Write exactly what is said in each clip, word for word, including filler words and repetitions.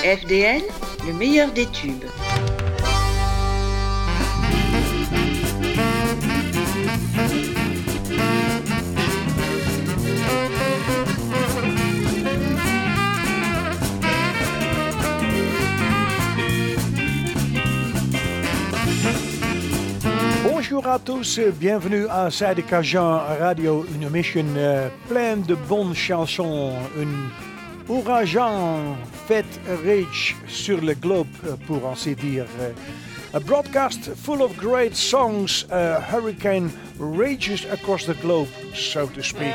F D L, le meilleur des tubes. Bonjour à tous, bienvenue à Zuiderkazan Radio, une émission euh, pleine de bonnes chansons, une ouragan fête riche sur le globe, pour ainsi dire. A broadcast full of great songs, a hurricane rages across the globe, so to speak.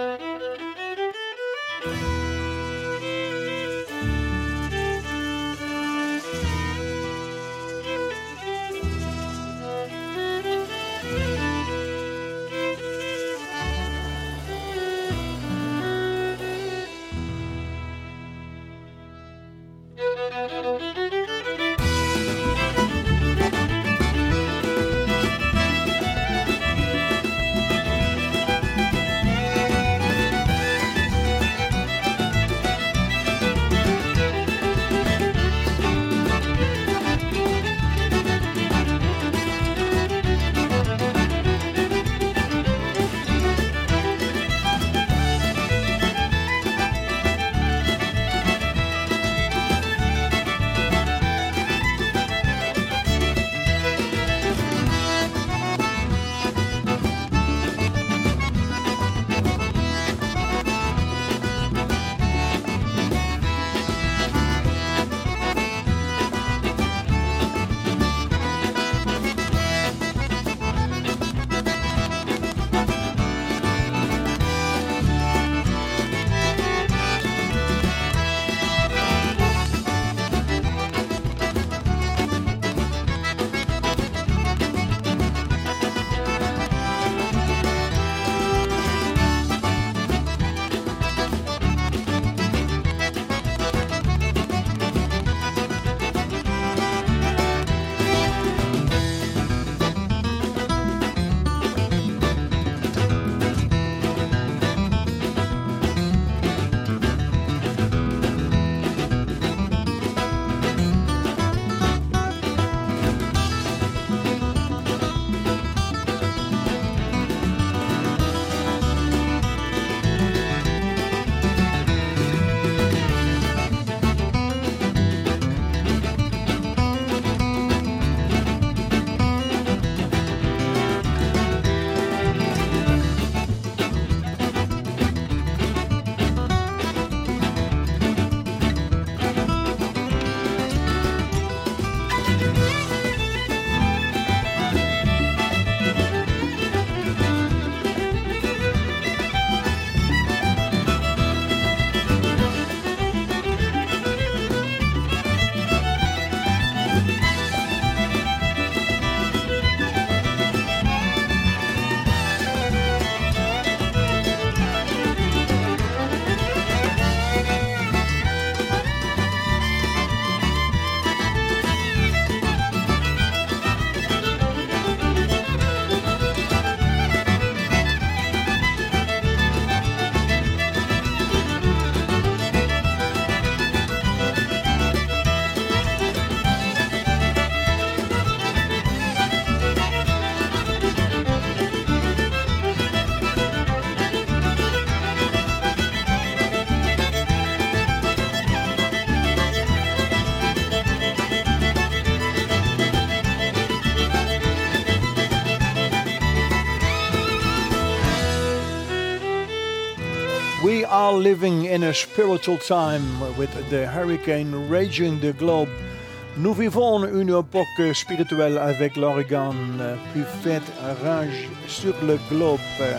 We are living in a spiritual time with the hurricane raging the globe. Nous vivons une époque spirituelle avec l'ouragan qui fait rage sur le globe.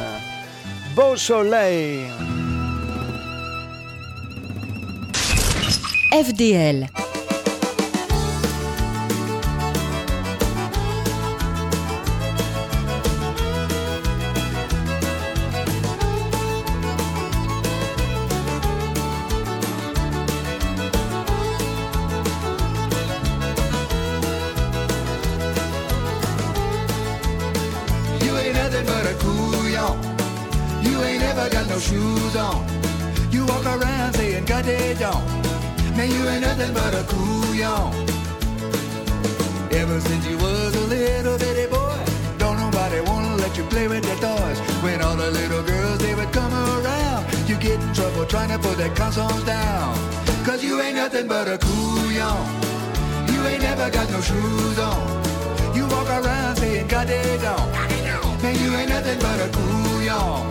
Beau soleil. F D L. Shoes on, you walk around saying, "God, they don't." Man, you ain't nothing but a couillon. Ever since you was a little bitty boy, don't nobody wanna let you play with their toys. When all the little girls, they would come around, you get in trouble trying to put their consoles down. Cause you ain't nothing but a couillon. You ain't never got no shoes on. You walk around saying, God, they don't. Man, you ain't nothing but a couillon.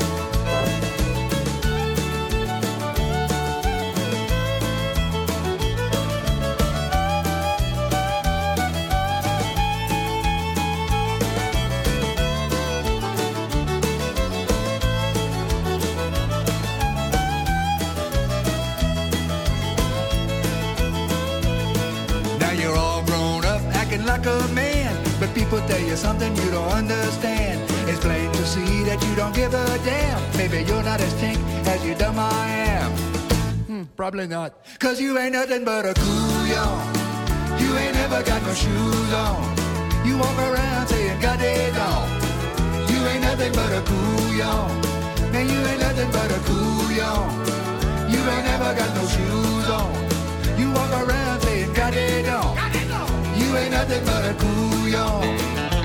Like a man, but people tell you something you don't understand. It's plain to see that you don't give a damn. Maybe you're not as tink as you dumb I am. Hmm, probably not. Cause you ain't nothing but a couillon. You ain't never got no shoes on. You walk around saying God they don't. You ain't nothing but a couillon. Man, you ain't nothing but a couillon. You ain't never got no shoes on. You walk around saying God they don't. You ain't nothing but a couillon.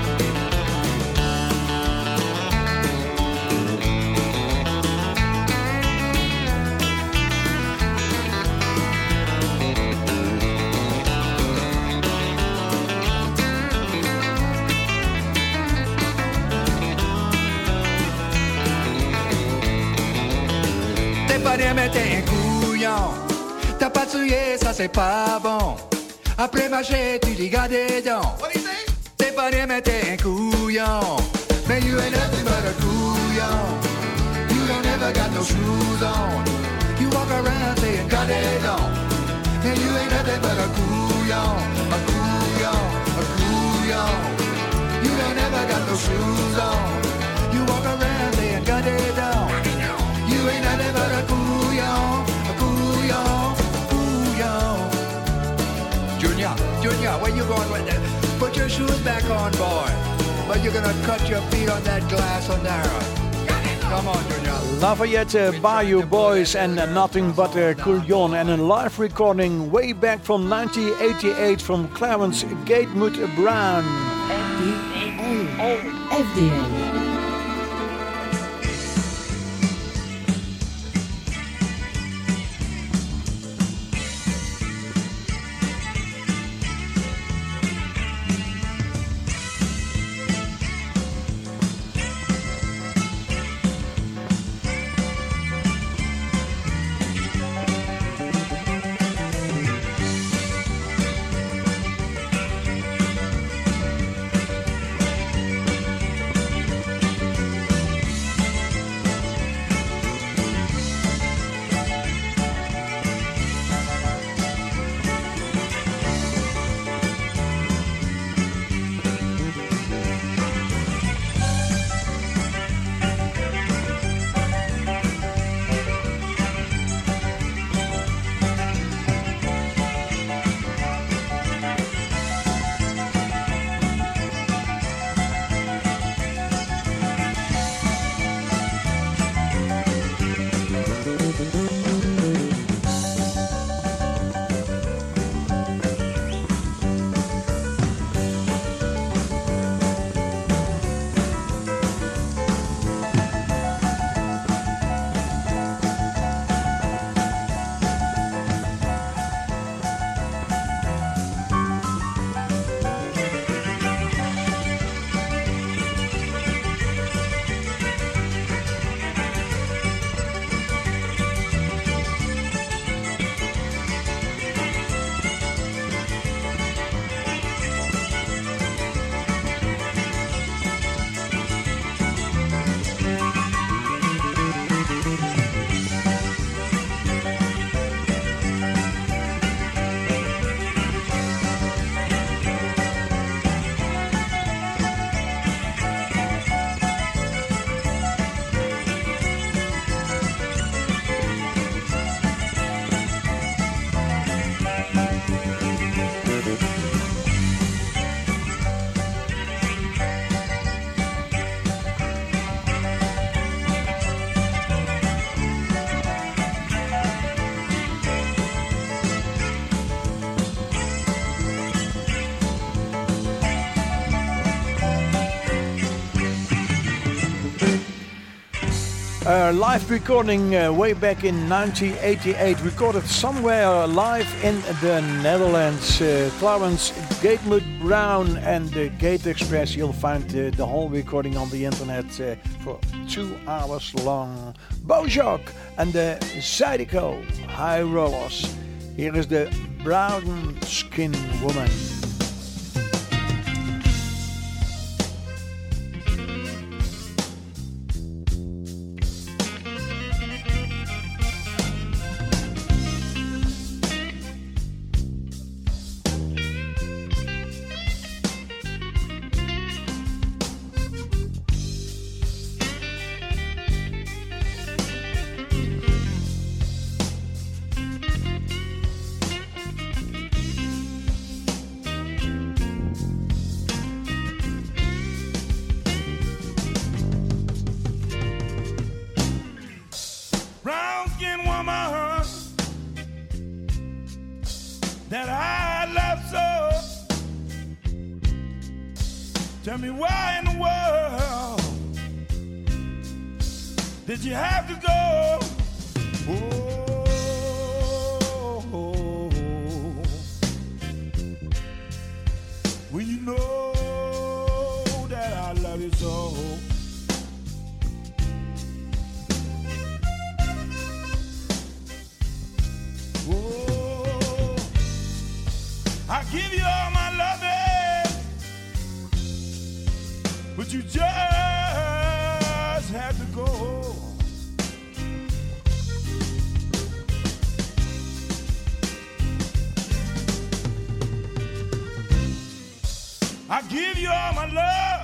T'es pas bien, mais t'es un couillon. T'as pas de souliers, ça c'est pas bon. Après marché, tu dis garde les dents. T'es pas bien, mais t'es un couillon. Man, you ain't nothing but a couillon. You don't ever got no shoes on. You walk around saying garde les dents. Man, you ain't nothing but a couillon. A couillon, a couillon. You don't ever got no shoes on. You walk around saying garde les dents. You ain't nothing but a couillon. A couillon, couillon. Junior, Junior, where you going with that? Put your shoes back on, boy. But you're gonna cut your feet on that glass on there. Come on, Junior. Lafayette Bayou Boys and Nothing But a Couillon, and a live recording way back from nineteen eighty-eight from Clarence Gatewood Brown. F D L. a live recording uh, way back in nineteen eighty-eight, recorded somewhere live in the Netherlands. Uh, Clarence Gatewood Brown and the Gate Express. You'll find uh, the whole recording on the internet uh, for two hours long. Bojack and the Zydeco High Rollers. Here is the Brown Skin Woman. Tell me why in the world did you have to go? Oh, when you know that I love you so. Oh, I give you all my loving. But you just had to go. I give you all my love.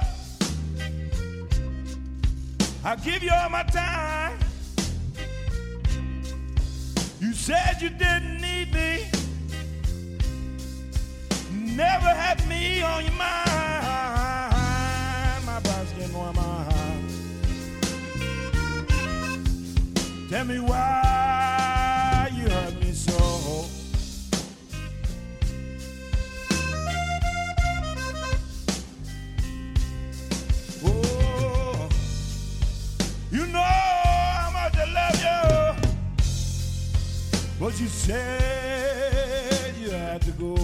I give you all my time. You said you didn't need me. Never had me on your mind. Tell me why you hurt me so. Oh, you know how much I love you, but you said you had to go.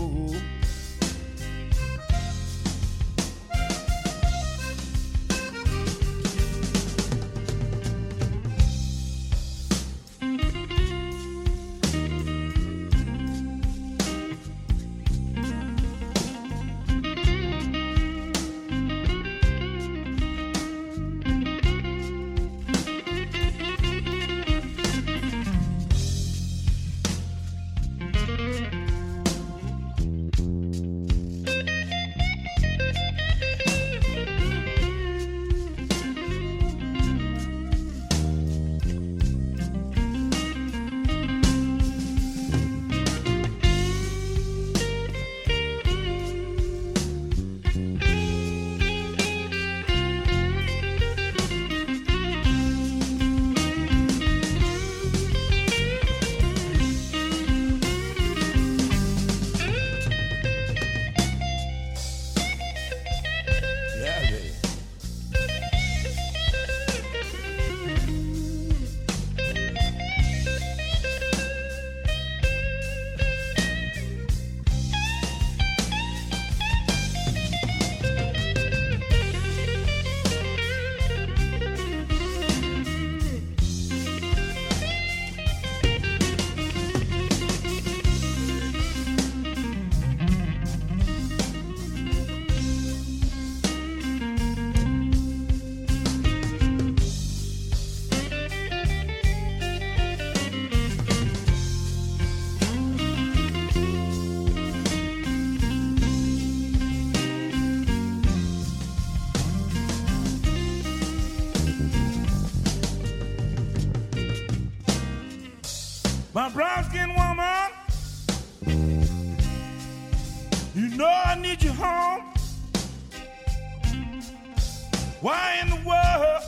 My brown-skinned woman, you know I need you home. Why in the world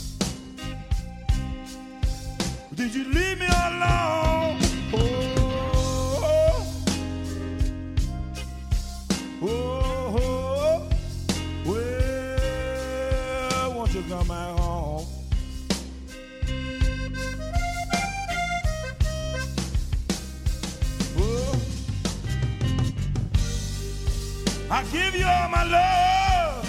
did you leave me alone? Oh, oh, oh, well, won't you come back home? I give you all my love.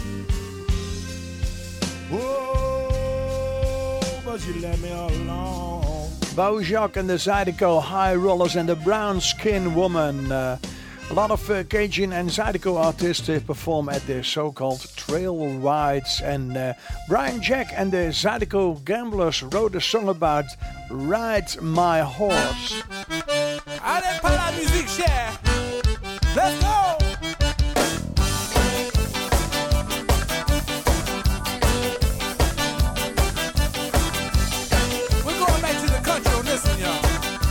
Oh, but you let me all alone. Beau Jocques and the Zydeco High Rollers and the Brown Skin Woman. Uh, a lot of uh, Cajun and Zydeco artists uh, perform at the so-called trail rides. And uh, Brian Jack and the Zydeco Gamblers wrote a song about Ride My Horse. Allez, pas la musique chère. Let's go. We're going back to the country on this one, y'all.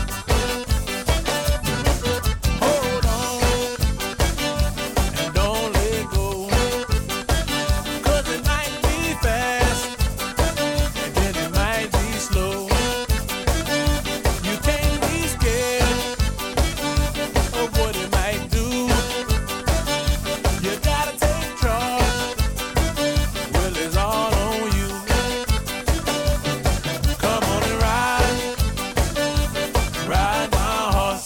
Hold on and don't let go, 'cause it might be fast and then it might be slow. You can't be scared of what it might do. You gotta take charge. Well, it's all on you. Come on and ride, ride my horse.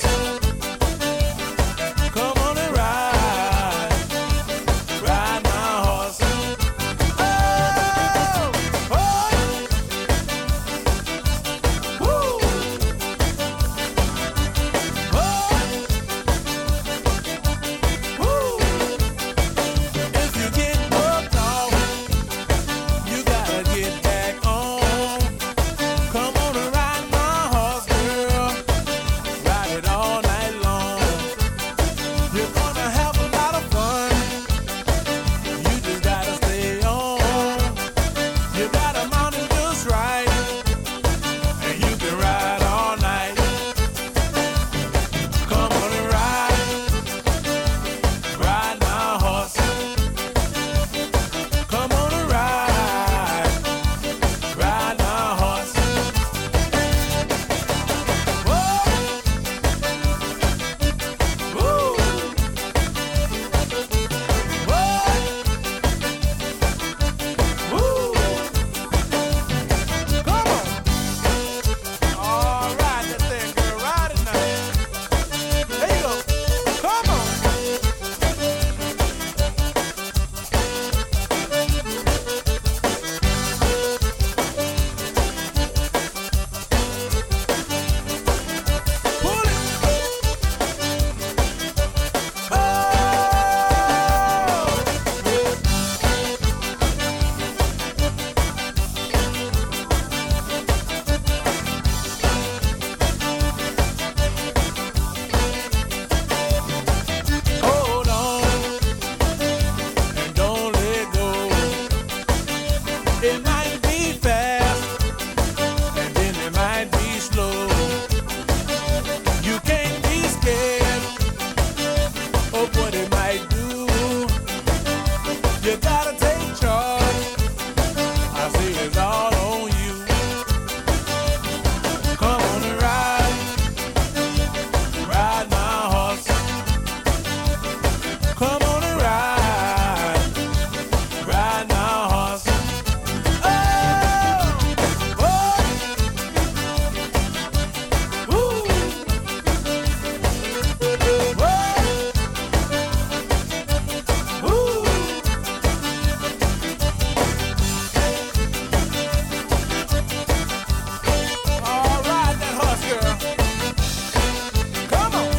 Come on and ride, ride my horse. Oh, oh, woo, oh, woo. If you get bucked off, you gotta get back on. Come on and ride my horse, girl. Ride it all night long. You're gonna have a lot of fun. You just gotta stay on. You gotta mount it just right, and you can ride all night. Come on and ride, ride my horse. Come on and ride, ride my horse. Whoa, woo, whoa, woo. Come on. All right, that thing, girl, ride it now. There you go. Come on. Pull it. Oh! Hold on and don't let go. It might be fast and then it might be slow. You can't be scared of what it might do. You gotta take charge. I say it's all on you. Come on and ride, ride my horse. Come on and ride, ride my horse. Oh, oh, woo, whoa, woo. All right, that horse, girl. Come on.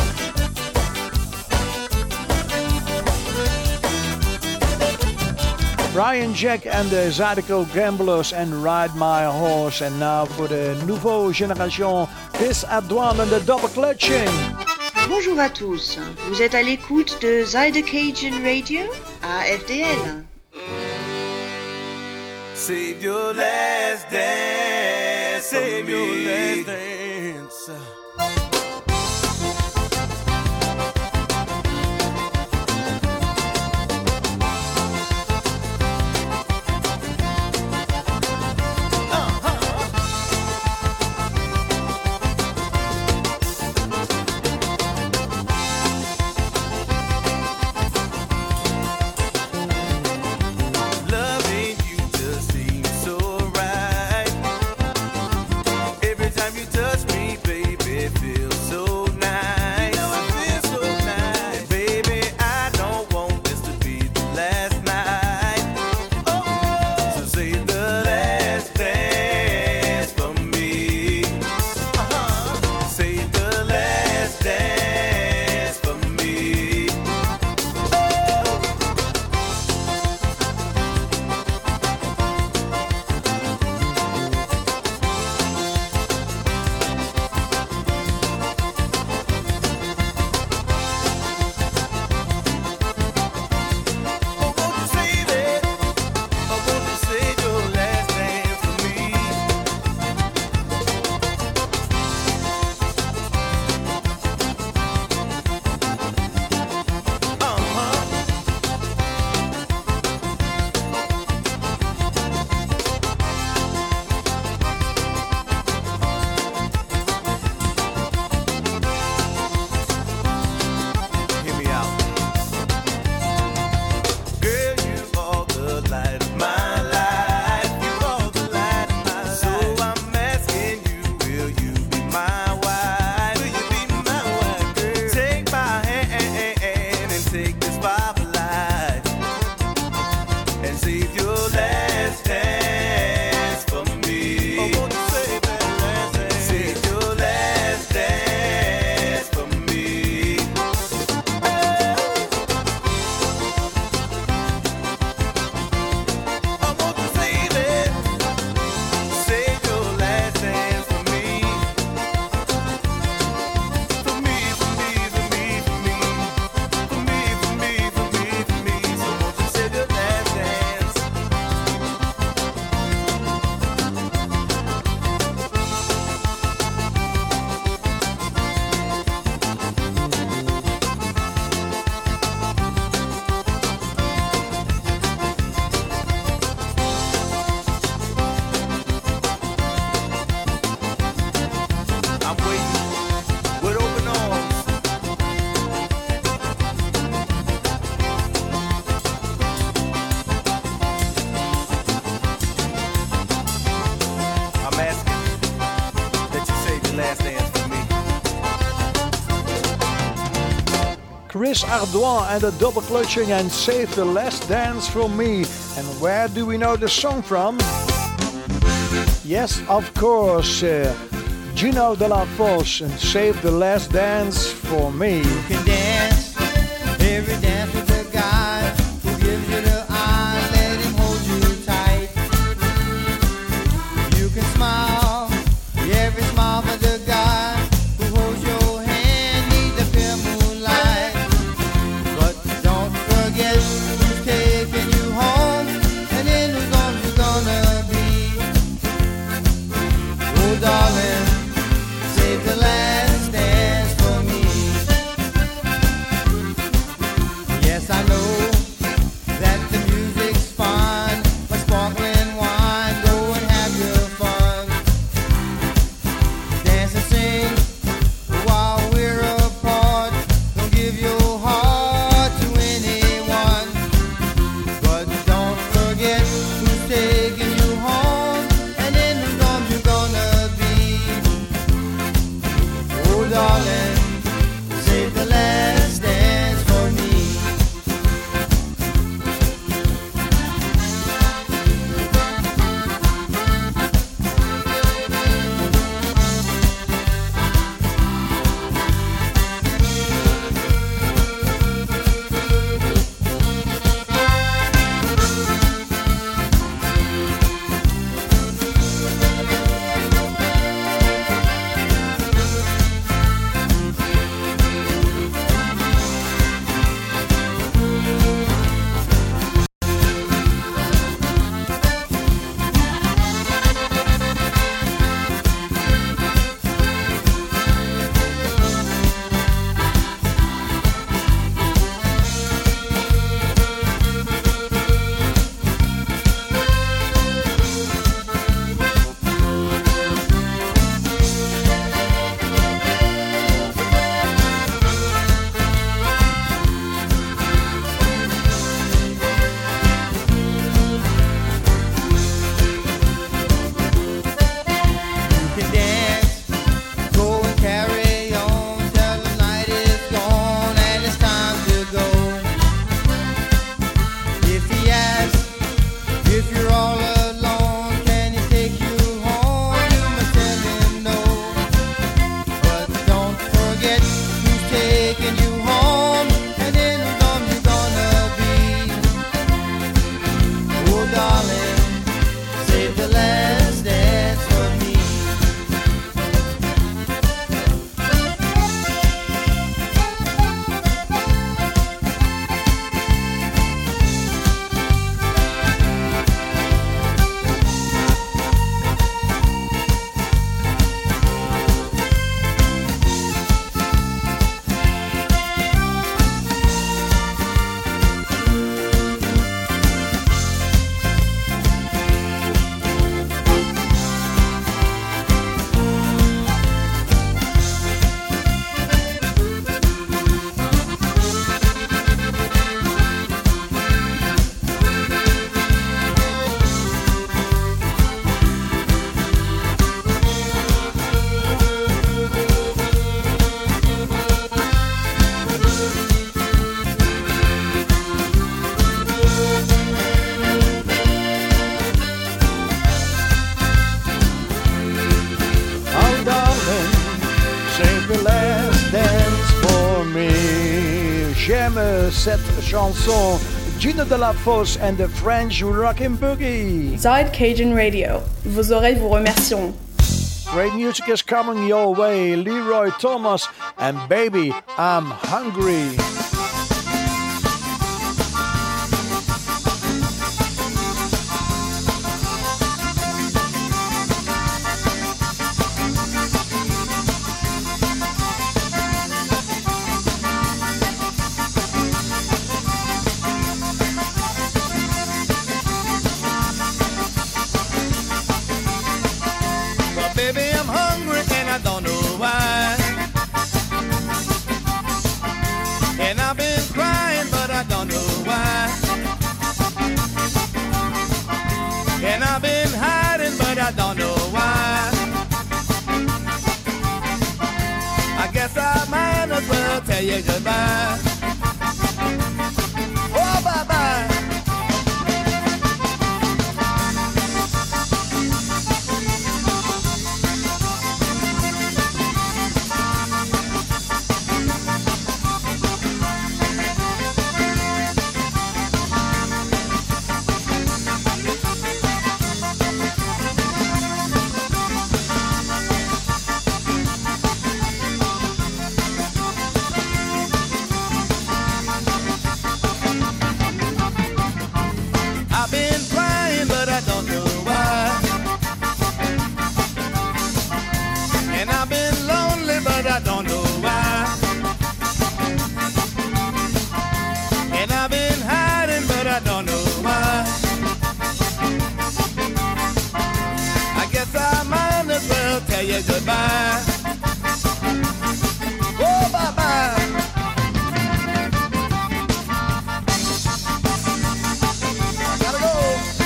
Brian Jack and the Zydeco Gamblers and Ride My Horse. And now for the Nouveau Génération, Chris Ardouin and the Double Clutching. Bonjour à tous, vous êtes à l'écoute de Zydeco Cajun Radio à F D L. Save your last dance. Save your last dance. Loving you just seems so right. Every time you touch Chris Ardouin and the Double Clutching and Save the Last Dance for Me. And where do we know the song from? Yes, of course, uh, Gino De La Fosse and Save the Last Dance for Me. You can dance, every dance with the guy who gives you the eye, let him hold you tight. You can smile, every smile for the guy who holds your hand neath the pale moonlight. But don't forget who's taking you home, and in whose arms you're gonna be. Oh darling, save the last dance for me. Yes, I know that the music's fine, but sparkling wine, go and have your fun. Dance and sing while we're apart. Don't give your heart to anyone, but don't forget who's taking you home, and in whose arms you're gonna be. Oh darling, save the last dance for me. You can dance, go and carry on till the night is gone and it's time to go. If he asks if you're all alone, can he take you home? You must tell him no. But don't forget who's taking you home, and in whose arms you're gonna be. Oh darling, save the last dance for me. Oh darling, save the last dance for me. J'aime cette chanson. Gino De La Fosse and the French Rockin' Boogie. Side Cajun Radio. Vos oreilles vous remercieront. Great music is coming your way. Leroy Thomas and Baby, I'm Hungry. But baby, I'm hungry and I don't know why. And I've been crying, but I don't know why. And I've been hiding, but I don't know why. I guess I might as well tell you goodbye. bye-bye. Oh, bye-bye. Gotta go.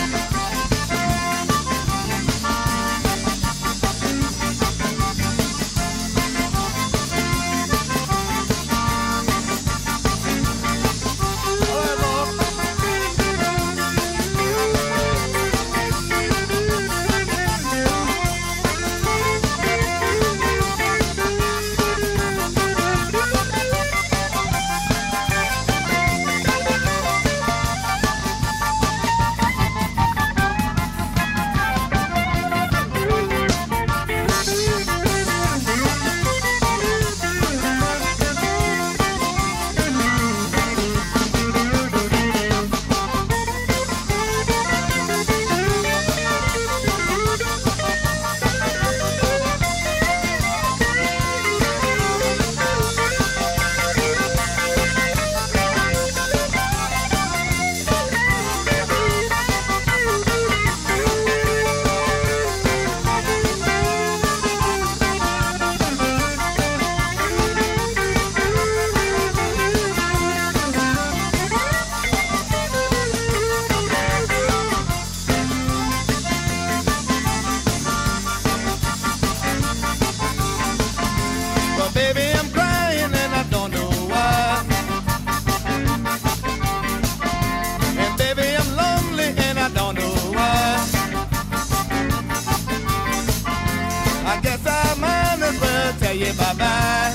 Bye-bye.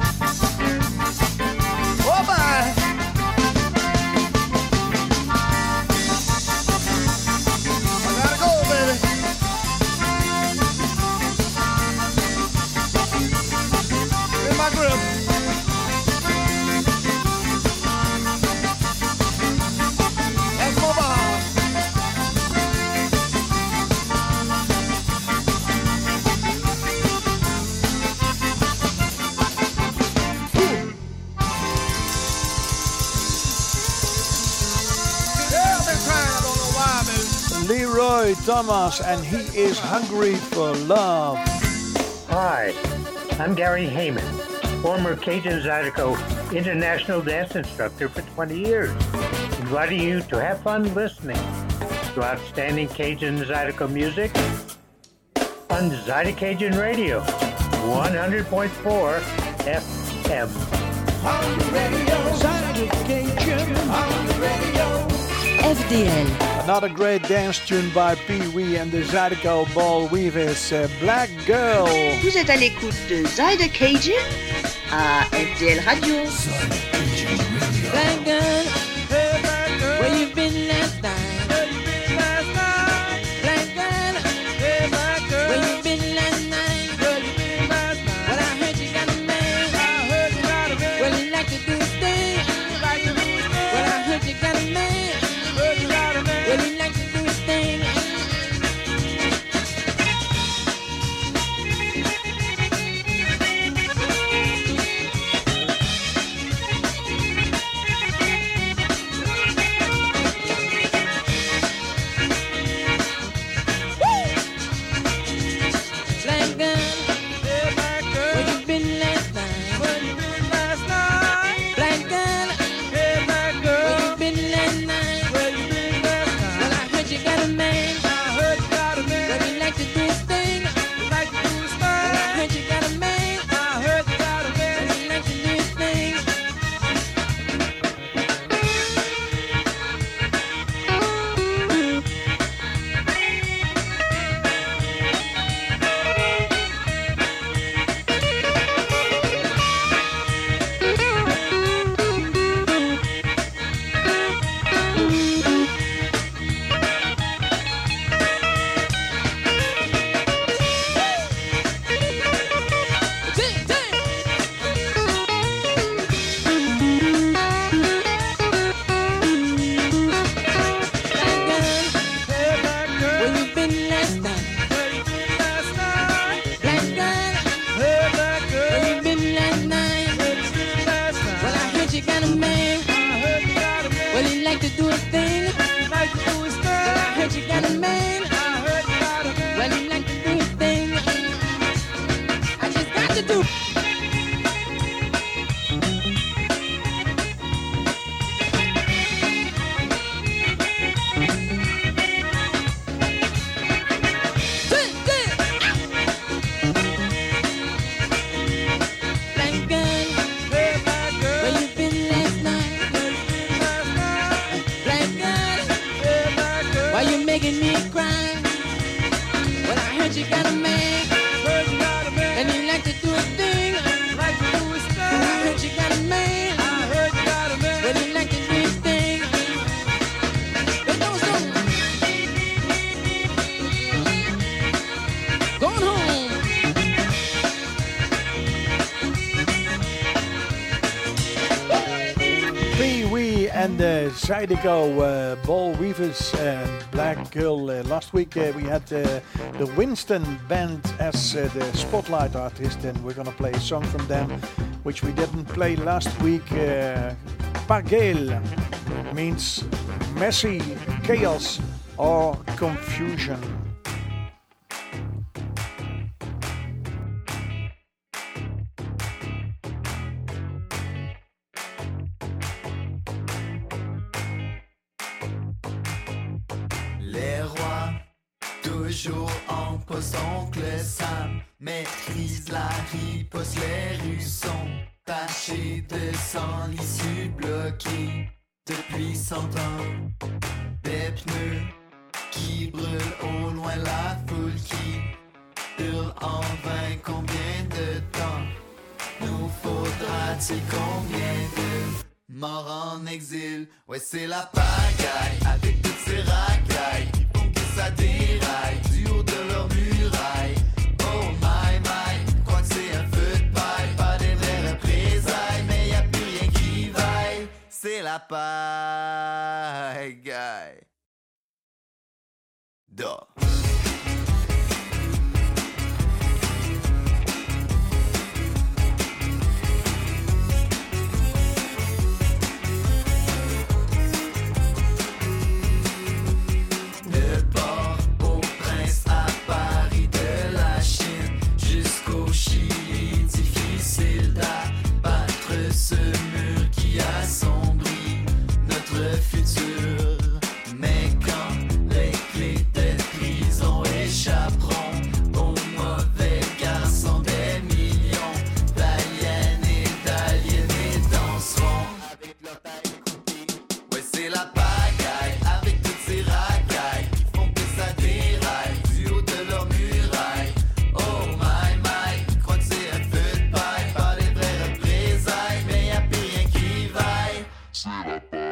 Oh, bye. I gotta go, baby. In my grip. Let's move on. Leroy Thomas, and he is hungry for love. Hi, I'm Gary Heyman, former Cajun Zydeco international dance instructor for twenty years, inviting you to have fun listening to outstanding Cajun Zydeco music on Zydeco Radio, one hundred point four F M. On the radio, Zydeco, on the radio. F D L. Another great dance tune by Pee Wee and the Zydeco Ball Weavers, uh, Black Girl. Vous êtes à l'écoute de Zydeco Cajun à F D L Radio. Black girl, hey, black girl, where you been last night? Where you been last night? Black girl, hey, black girl, where you been last night? Where you been last night? Well, I heard you got a man. I heard you got a man. Well, you like to do his thing. You like to do his thing. Well, I heard you got a man. Heard you got a man. Well, he like to do his thing. and uh, Zydeco, uh, Ball Weavers and Black Girl. Uh, last week uh, we had uh, the Winston Band as uh, the spotlight artist, and we're gonna play a song from them which we didn't play last week. Uh, Pagel means messy, chaos or confusion. Toujours en poste, oncle Sam maîtrise la riposte. Les rues sont tachées de sang, l'issue bloquée depuis cent ans. Des pneus qui brûlent au loin, la foule qui hurle en vain. Combien de temps nous faudra-t-il? Combien de morts en exil? Ouais, c'est la pagaille avec toutes ces racailles qui font que ça déraille du haut de leur muraille. Oh my my, crois que c'est un feu de paille, pas des vraies représailles, mais y a plus rien qui vaille. C'est la pagaille. Duh. Difficile d'abattre ce mur qui assombrit notre futur. Mais quand les clés de prison échapperont aux mauvais garçons, des millions d'aliens et d'aliénés danseront avec leur taille coupée. Ouais, c'est la pagaille avec toutes ces racailles qui font que ça déraille du haut de leur muraille. Oh my my, crois que c'est un feu de paille, pas des vraies représailles, mais y a plus rien qui vaille. C'est la pagaille.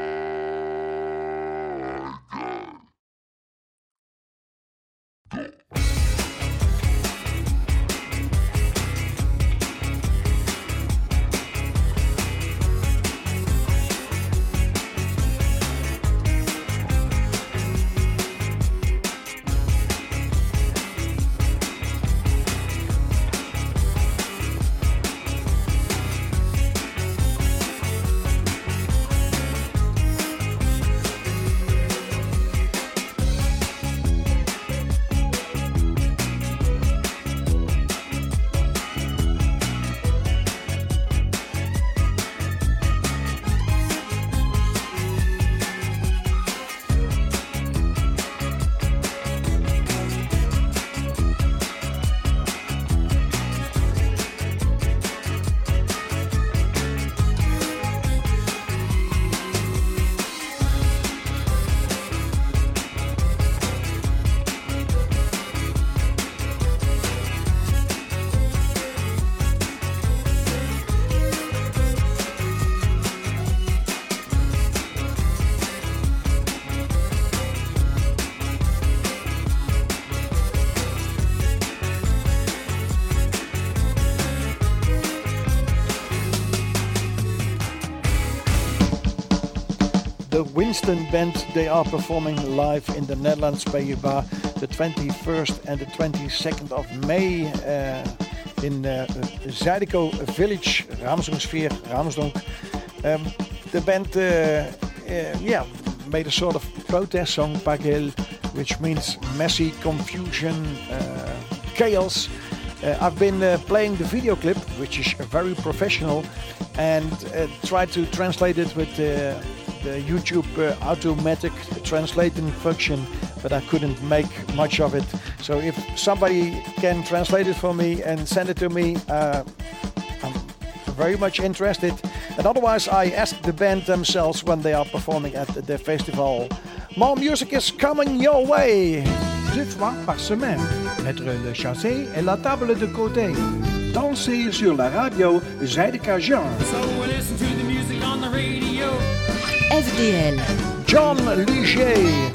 The Winston Band, they are performing live in the Netherlands bij the twenty-first and the twenty-second of May uh, in uh, Zydeco Village, Ramsdonksveer, Ramsdonk. Um, the band uh, uh, yeah, made a sort of protest song, Pagel, which means messy, confusion, uh, chaos. Uh, I've been uh, playing the video clip, which is very professional, and uh, tried to translate it with uh, the YouTube uh, automatic translating function, but I couldn't make much of it. So if somebody can translate it for me and send it to me, uh, I'm very much interested. And otherwise, I asked the band themselves when they are performing at the festival. More music is coming your way. Deux fois par semaine, mettre le chassé et la table de côté. Dansez sur la radio Zydeco. So we listen to the music on the radio. F D L. John Ligier.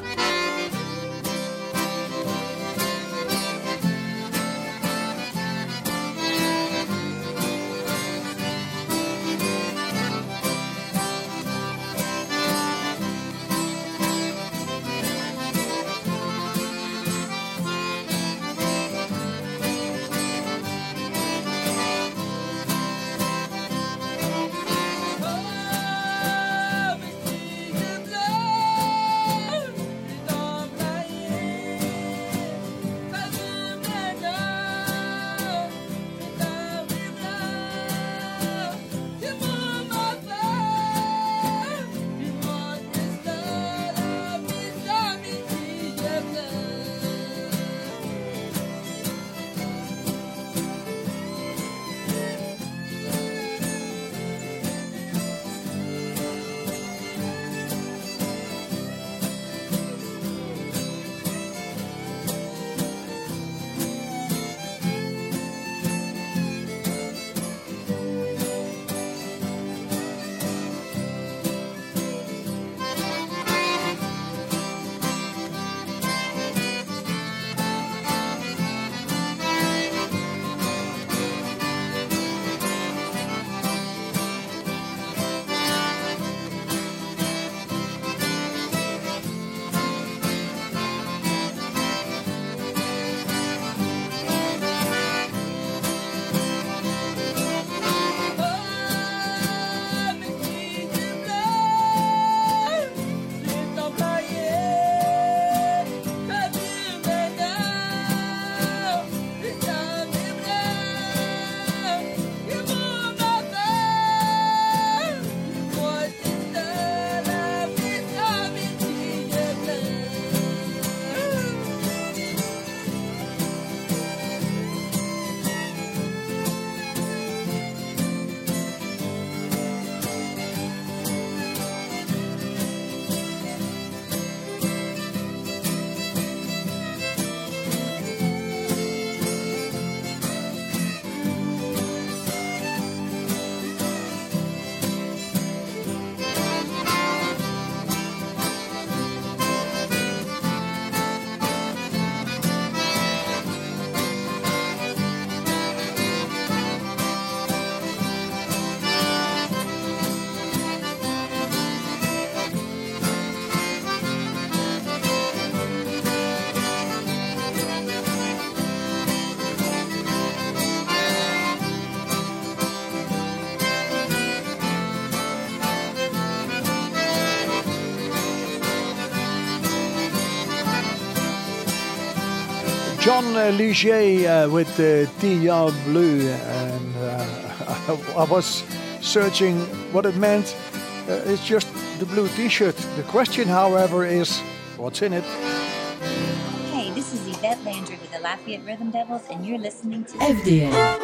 John Ligier uh, with uh, Tia Blue, and uh, I was searching what it meant. Uh, it's just the blue T-shirt. The question, however, is what's in it? Hey, this is Yvette Landry with the Lafayette Rhythm Devils, and you're listening to F D L.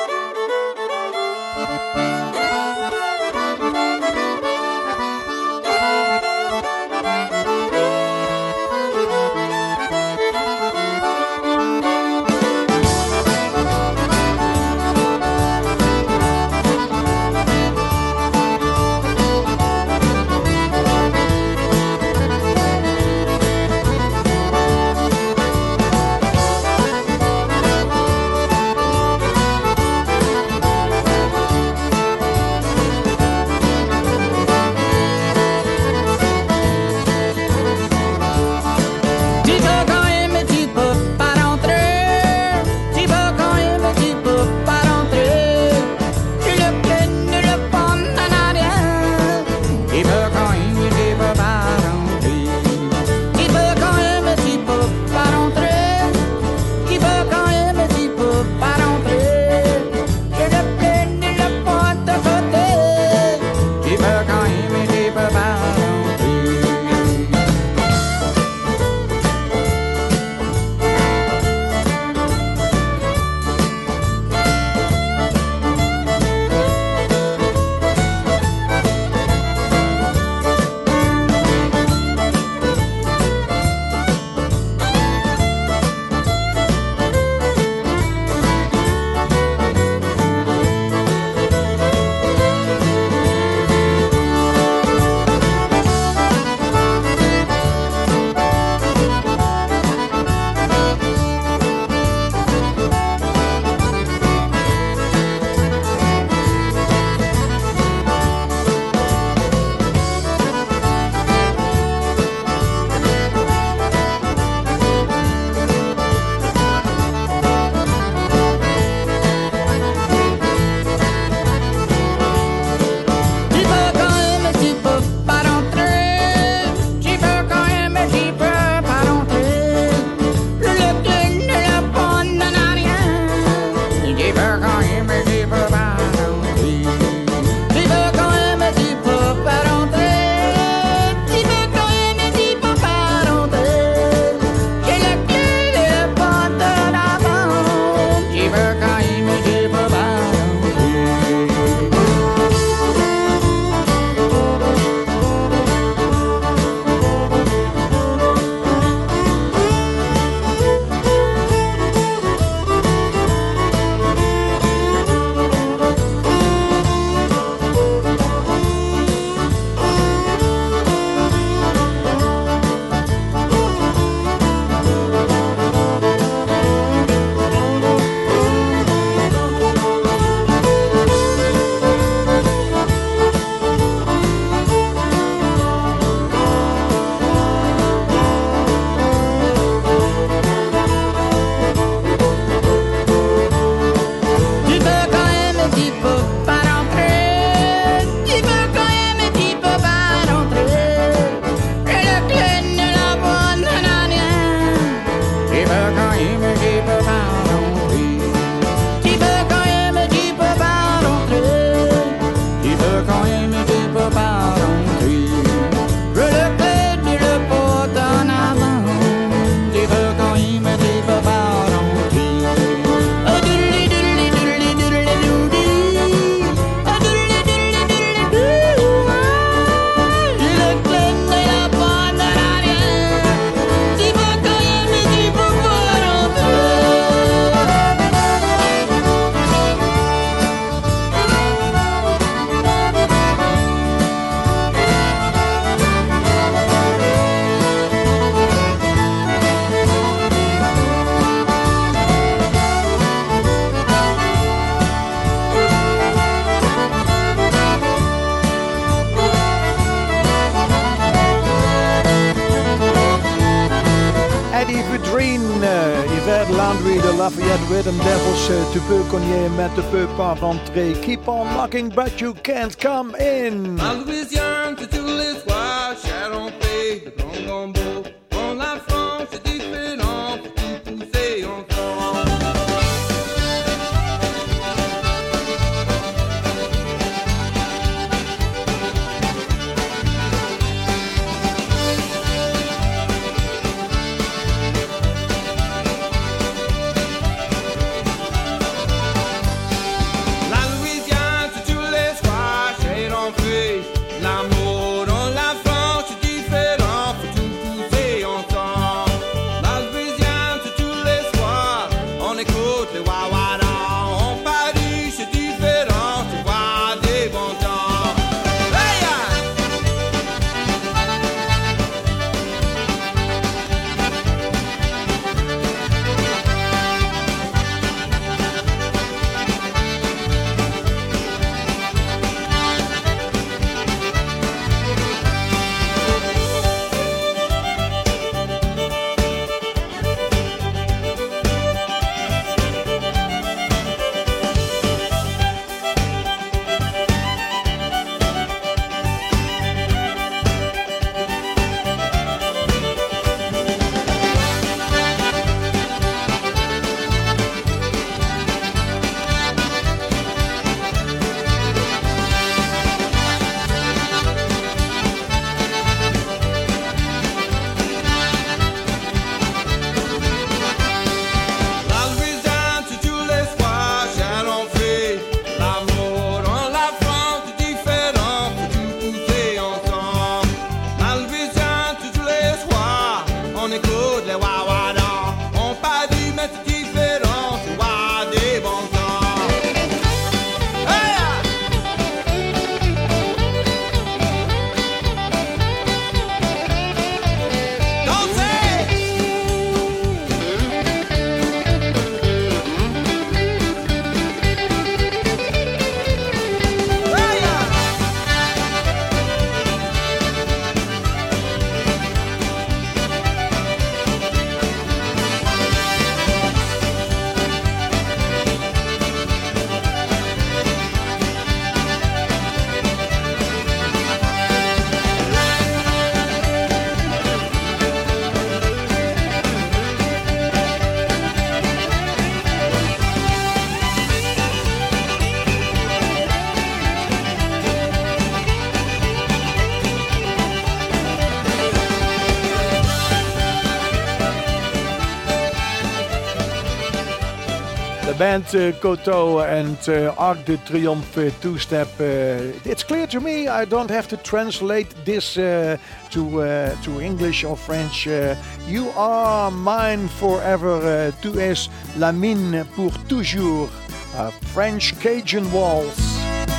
Yvette Landry, de Lafayette Rhythm Devils. Uh, tu peux cogner, mais tu peux pas rentrer. Keep on knocking, but you can't come in. While is young, to tout l'espoir, Sharon fait de grand gombo. On la France, c'est différent, pour tout pousser, on band uh, Koto and uh, Arc de Triomphe uh, two-step. Uh, it's clear to me. I don't have to translate this uh, to uh, to English or French. Uh, you are mine forever. Uh, tu es la mine pour toujours. Uh, French Cajun waltz.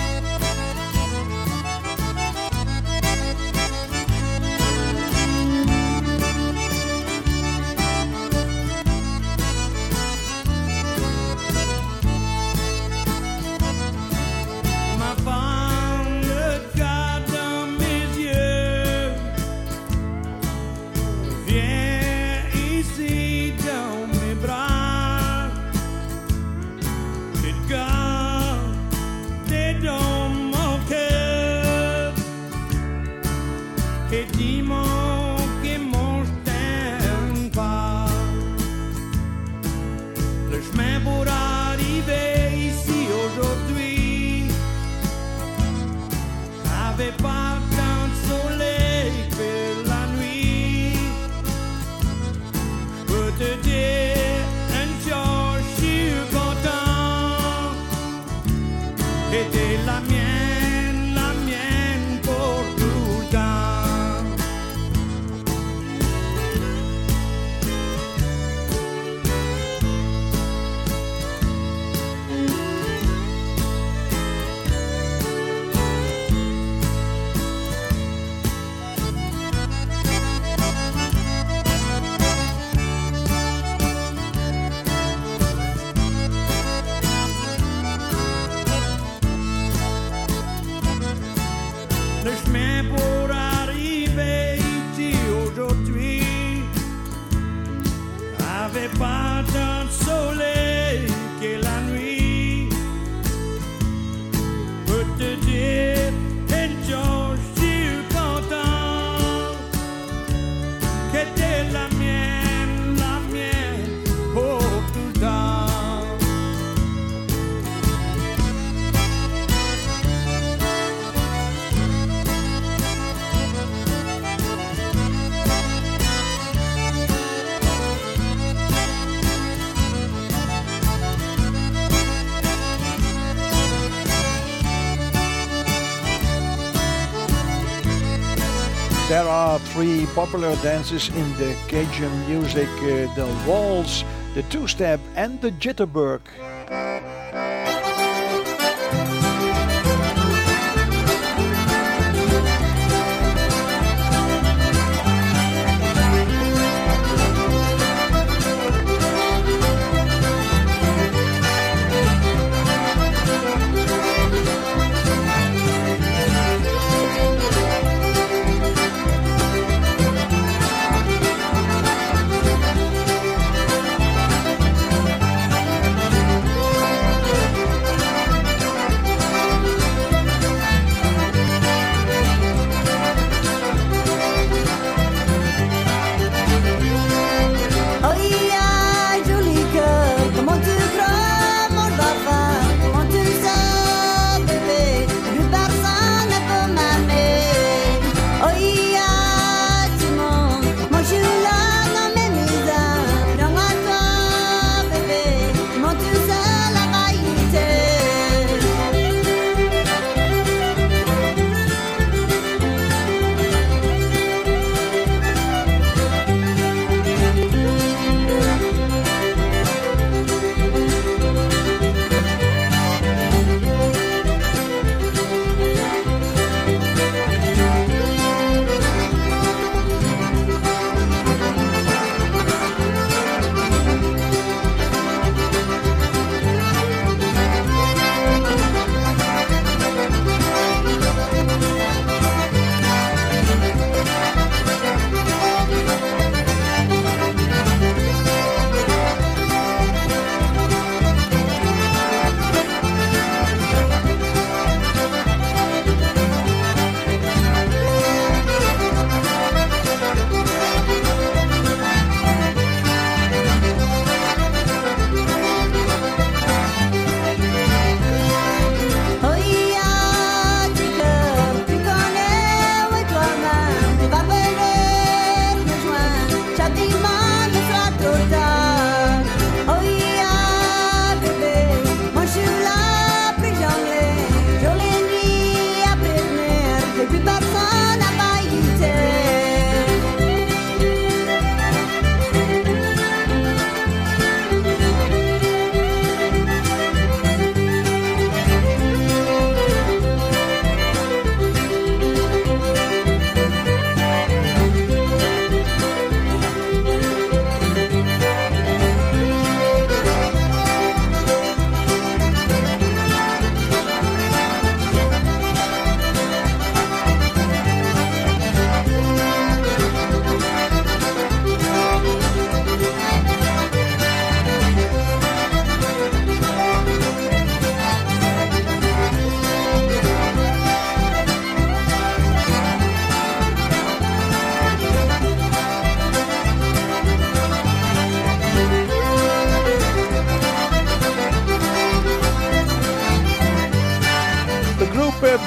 There are three popular dances in the Cajun music, uh, the waltz, the two-step and the jitterbug.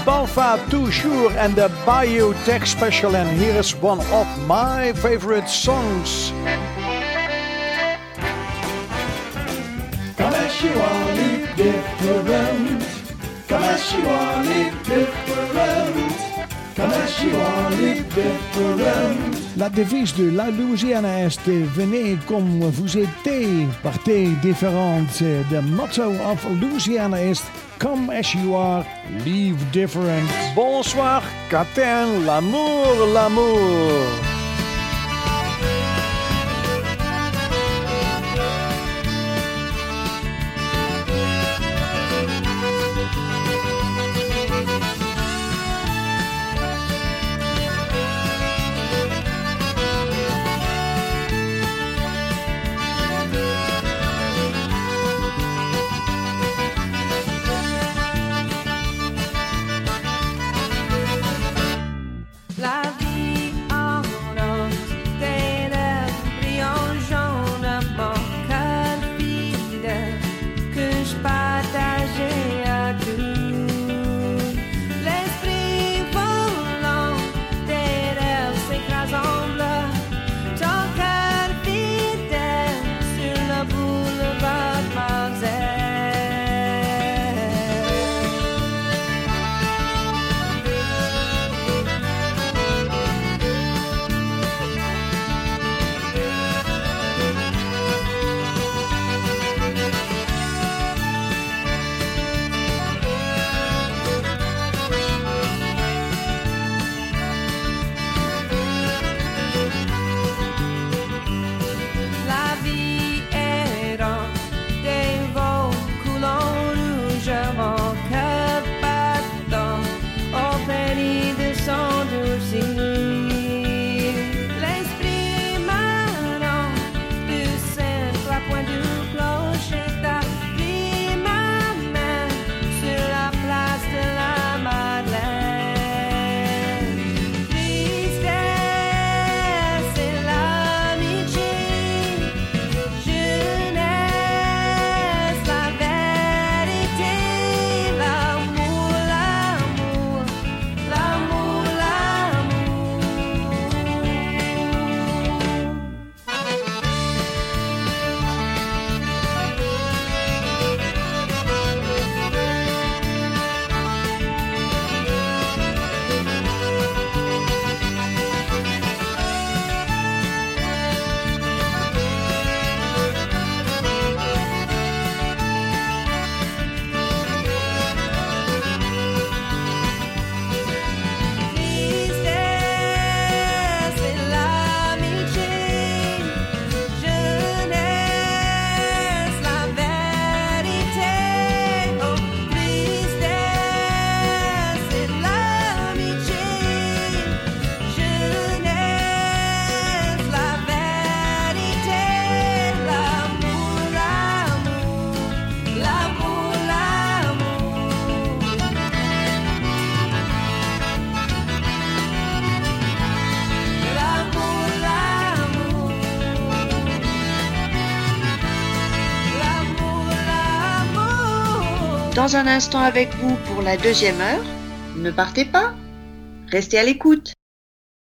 Bonfa toujours and the Bayou Tech Special, and here is one of my favorite songs. Come as you are, live different. Come as you are, live different. Come as you are, live different. La devise de la Louisiana est venez comme vous êtes, partez différente. The motto of Louisiana is come as you are, live different. Bonsoir, Catin, l'amour, l'amour. La vie en rose, tes lèvres brillants jaunes, mon cœur fidèle que je partageais à tout. L'esprit volant, tes rêves s'écrasent en bleu, ton cœur fidèle sur le boulevard Marseille. La vie errante, des vents coulants rouges, mon cœur battant au péril de s'endurcir. L'esprit marrant du cercle à point du clocher t'a pris ma main sur la place de la Madeleine. Tristesse et l'amitié, jeunesse, la vérité, l'amour, l'amour, l'amour, Tristesse et l'amitié, jeunesse, la vérité. Oh, tristesse et l'amitié, jeunesse, la vérité. L'amour, l'amour, l'amour, l'amour. L'amour, l'amour, l'amour, l'amour. Dans un instant avec vous pour la deuxième heure. Ne partez pas. Restez à l'écoute.